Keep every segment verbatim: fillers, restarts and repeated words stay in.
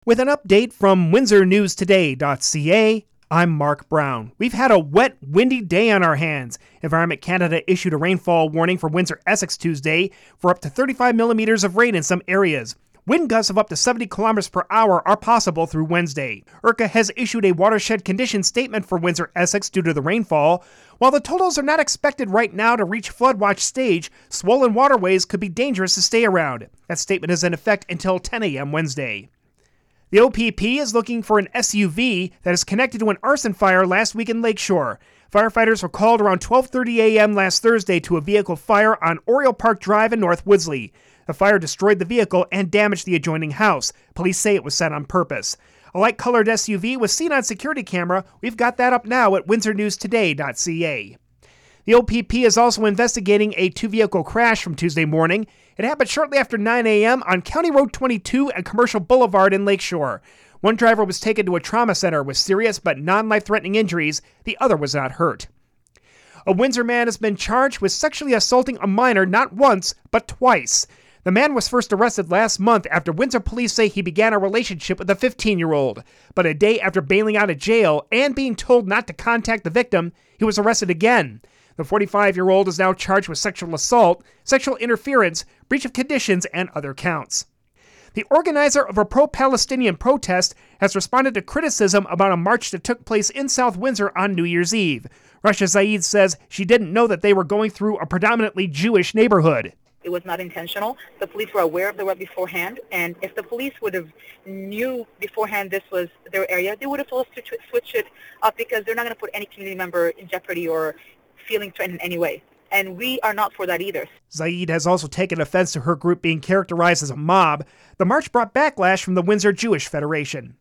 With an update from Windsor News Today dot C A, I'm Mark Brown. We've had a wet, windy day on our hands. Environment Canada issued a rainfall warning for Windsor-Essex Tuesday for up to thirty-five millimeters of rain in some areas. Wind gusts of up to seventy kilometers per hour are possible through Wednesday. I R C A has issued a watershed condition statement for Windsor-Essex due to the rainfall. While the totals are not expected right now to reach flood watch stage, swollen waterways could be dangerous to stay around. That statement is in effect until ten a.m. Wednesday. The O P P is looking for an S U V that is connected to an arson fire last week in Lakeshore. Firefighters were called around twelve thirty a.m. last Thursday to a vehicle fire on Oriole Park Drive in North Woodsley. The fire destroyed the vehicle and damaged the adjoining house. Police say it was set on purpose. A light-colored S U V was seen on security camera. We've got that up now at Windsor News Today dot C A. The O P P is also investigating a two-vehicle crash from Tuesday morning. It happened shortly after nine a.m. on County Road twenty-two and Commercial Boulevard in Lakeshore. One driver was taken to a trauma center with serious but non-life-threatening injuries. The other was not hurt. A Windsor man has been charged with sexually assaulting a minor not once, but twice. The man was first arrested last month after Windsor police say he began a relationship with a fifteen-year-old. But a day after bailing out of jail and being told not to contact the victim, he was arrested again. The forty-five-year-old is now charged with sexual assault, sexual interference, breach of conditions, and other counts. The organizer of a pro-Palestinian protest has responded to criticism about a march that took place in South Windsor on New Year's Eve. Rasha Zaid says she didn't know that they were going through a predominantly Jewish neighborhood. It was not intentional. The police were aware of the web beforehand, and if the police would have knew beforehand this was their area, they would have told us to switch it up because they're not going to put any community member in jeopardy or feeling threatened in any way. And we are not for that either. Zaid has also taken offense to her group being characterized as a mob. The march brought backlash from the Windsor Jewish Federation.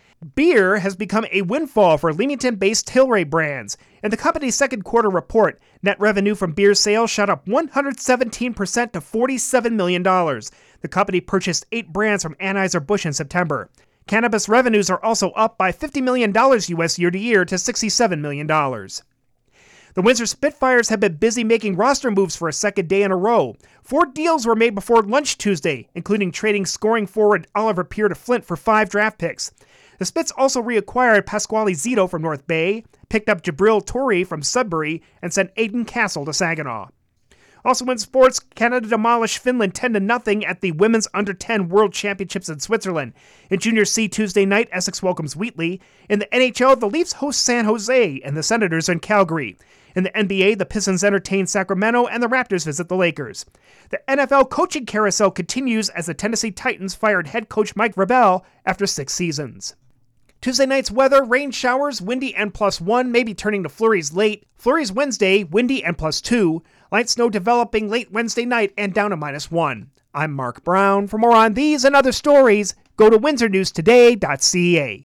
Beer has become a windfall for Leamington-based Tilray Brands. In the company's second quarter report, net revenue from beer sales shot up one hundred seventeen percent to forty-seven million dollars. The company purchased eight brands from Anheuser-Busch in September. Cannabis revenues are also up by fifty million dollars U S year to year to sixty-seven million dollars. The Windsor Spitfires have been busy making roster moves for a second day in a row. Four deals were made before lunch Tuesday, including trading scoring forward Oliver Peer to Flint for five draft picks. The Spits also reacquired Pasquale Zito from North Bay, picked up Jabril Torrey from Sudbury, and sent Aiden Castle to Saginaw. Also in sports, Canada demolished Finland ten to nothing at the Women's Under ten World Championships in Switzerland. In Junior C Tuesday night, Essex welcomes Wheatley. In the N H L, the Leafs host San Jose, and the Senators in Calgary. In the N B A, the Pistons entertain Sacramento, and the Raptors visit the Lakers. The N F L coaching carousel continues as the Tennessee Titans fired head coach Mike Vrabel after six seasons. Tuesday night's weather, rain showers, windy and plus one, maybe turning to flurries late. Flurries Wednesday, windy and plus two. Light snow developing late Wednesday night and down to minus one. I'm Mark Brown. For more on these and other stories, go to Windsor News Today dot C A.